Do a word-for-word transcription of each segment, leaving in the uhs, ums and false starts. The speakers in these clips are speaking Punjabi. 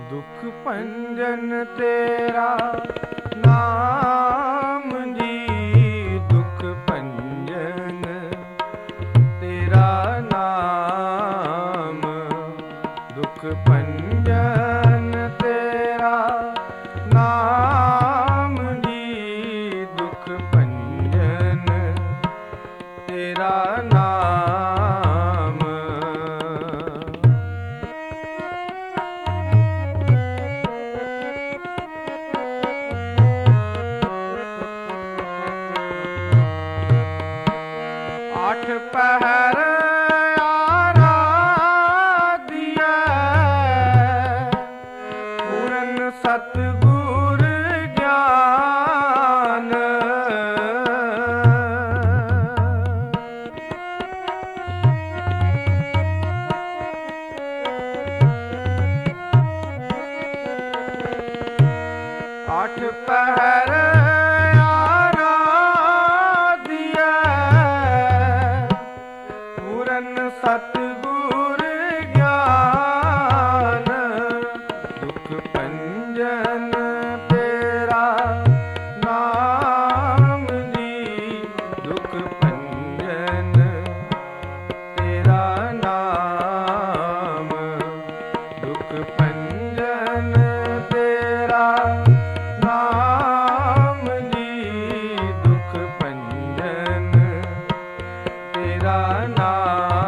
ਦੁਖ ਭੰਜਨ ਤੇਰਾ ਨਾਮ ਜੀ, ਦੁਖ ਭੰਜਨ ਤੇਰਾ ਨਾਮ, ਦੁਖ ਭੰਜਨ ਤੇਰਾ ਨਾਮ ਜੀ, ਦੁਖ ਭੰਜਨ ਤੇਰਾ ਨਾਮ। आठ पहर आराधिया पूरन सतगुर ज्ञान, आठ पहर सतगुर ज्ञान, दुख भंजन तेरा नाम जी, दुख भंजन तेरा नाम, दुख भंजन तेरा नाम जी, दुख भंजन तेरा नाम।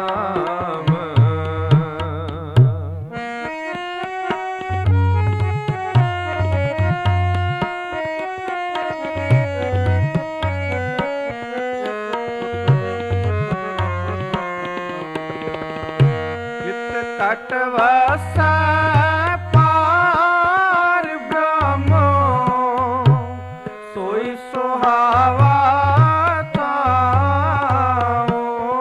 कट वसै पार ब्रह्मो, सोई सुहावा ताओ।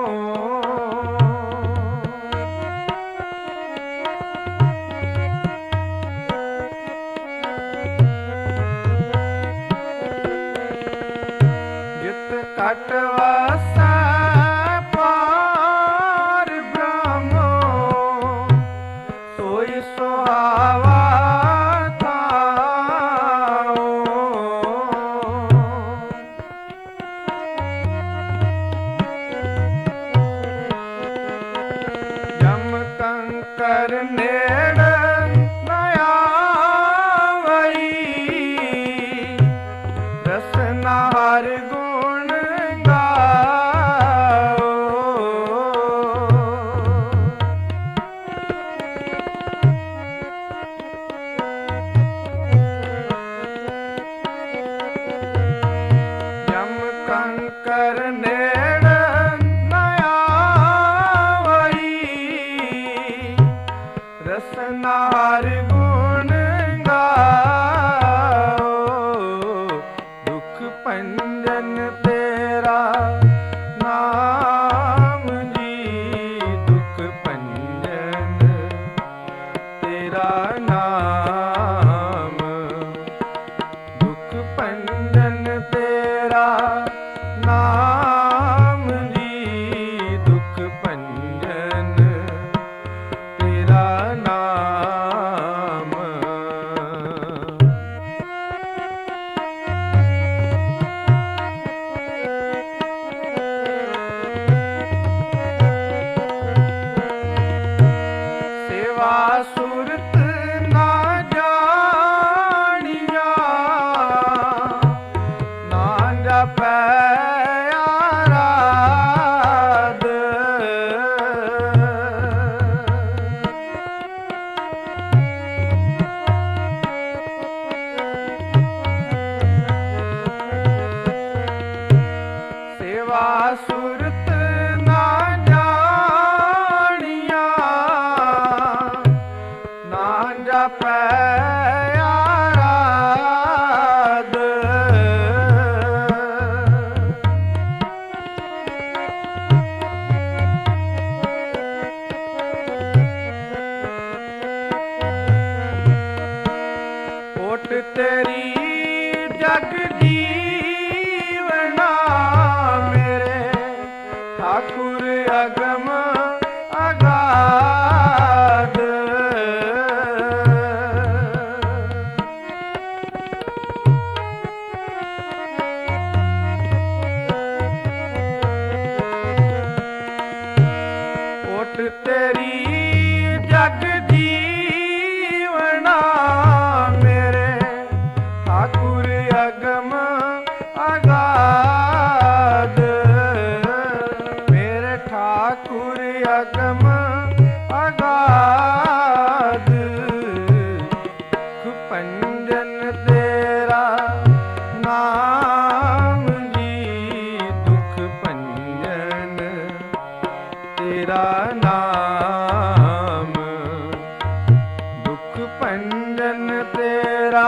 जित कट वसै सुहावा ताओ। जम कंकर नेड़ न आवई, रसना हर गुण गाओ। कंकर नेड़ न आवई, रसना हर गुण गाओ। दुख भंजन तेरा नाम जी, दुख भंजन तेरा नाम, दुख भंजन तेरा नाम जी, दुख भंजन तेरा नाम। सेवा सुरत ना जानिया, ना जपै सुरत ना जानिया, ना जपै आराध। ओट तेरी जग जीवना मेरे ठाकुर अगम अगाध। ਤੇਰੀ ਜਗ ਜੀਵਨਾ ਮੇਰੇ ਠਾਕੁਰ ਅਗਮ ਅਗਾਧ ਮੇਰੇ ਠਾਕੁਰ ਅਗਮ ਅਗਾਧ ਦੁਖ ਭੰਜਨ ਤੇਰਾ ਨਾਮ ਜੀ ਦੁਖ ਭੰਜਨ ਤੇਰਾ ਨਾਮ ਦੁਖ ਭੰਜਨ ਤੇਰਾ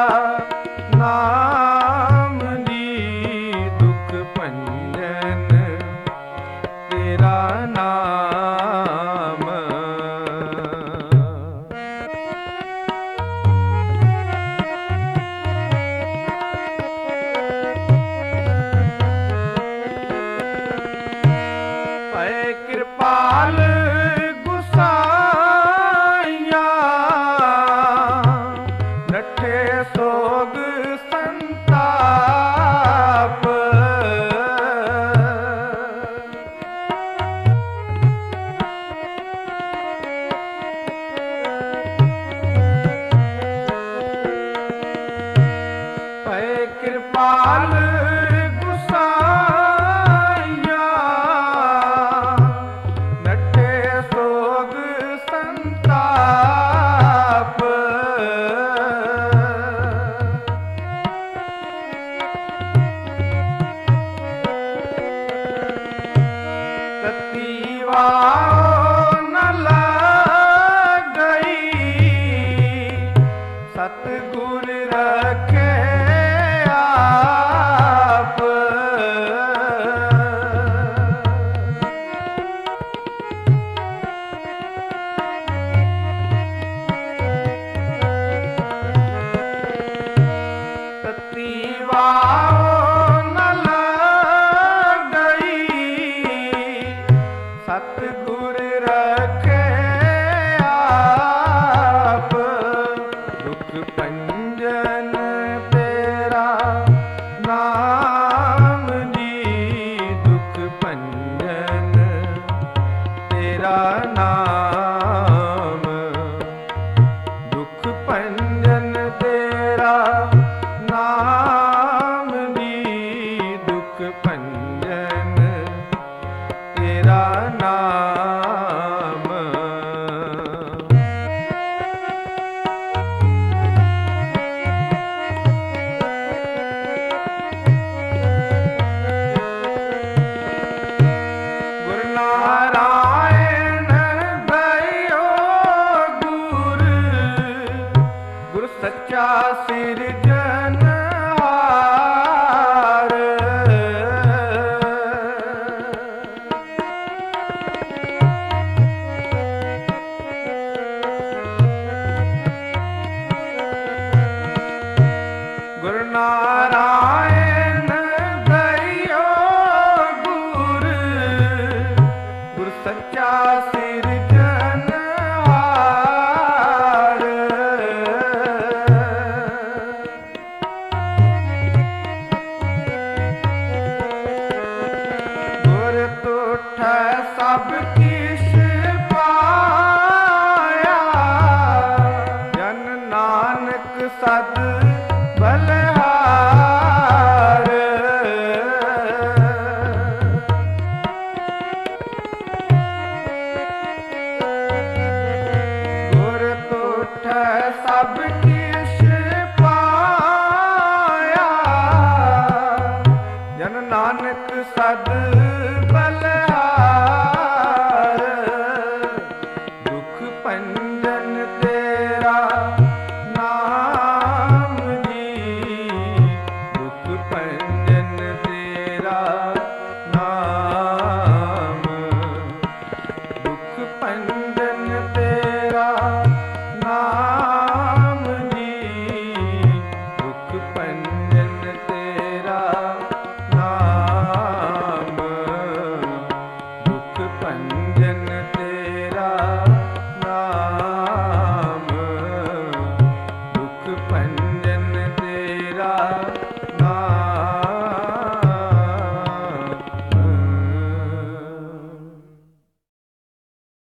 ਨਾਮ ਜੀ ਦੁਖ ਭੰਜਨ ਤੇਰਾ ਨਾਮ ਭੈ ਕਿਰਪਾਲ ਗੁਸਾਈਆ ਨਠੇ ਸੋਗ ਸੰਤਾਪ ਭੈ ਕਿਰਪਾਲ ਗੁਸਾਈਆ ਨਠੇ ਸੋਗ ਸੰਤਾਪ ਤਤੀ ਵਾਹ ਨ ਲੱਗਈ ਸਤਿਗੁਰ ਰਖੇ ਆਪ ਤਤੀ ਵਾਹ ਨ ਲੱਗਈ ਸਤਿਗੁਰ ਰਖੇ ਆਪ ਦੁਖ ਭੰਜਨ ਤੇਰਾ ਨਾਮ ਜੀ ਦੁਖ ਭੰਜਨ ਤੇਰਾ ਨਾਮ ਦੁਖ ਭੰਜਨ ਤੇਰਾ ਨਾਮ ਜੀ ਦੁਖ ਭੰਜਨ ਤੇਰਾ ਨਾਮ ਗੁਰ ਨਾਰਾਇਣ ਦਇਓ ਗੁਰ ਗੁਰ ਸੱਚਾ ਸਿਰ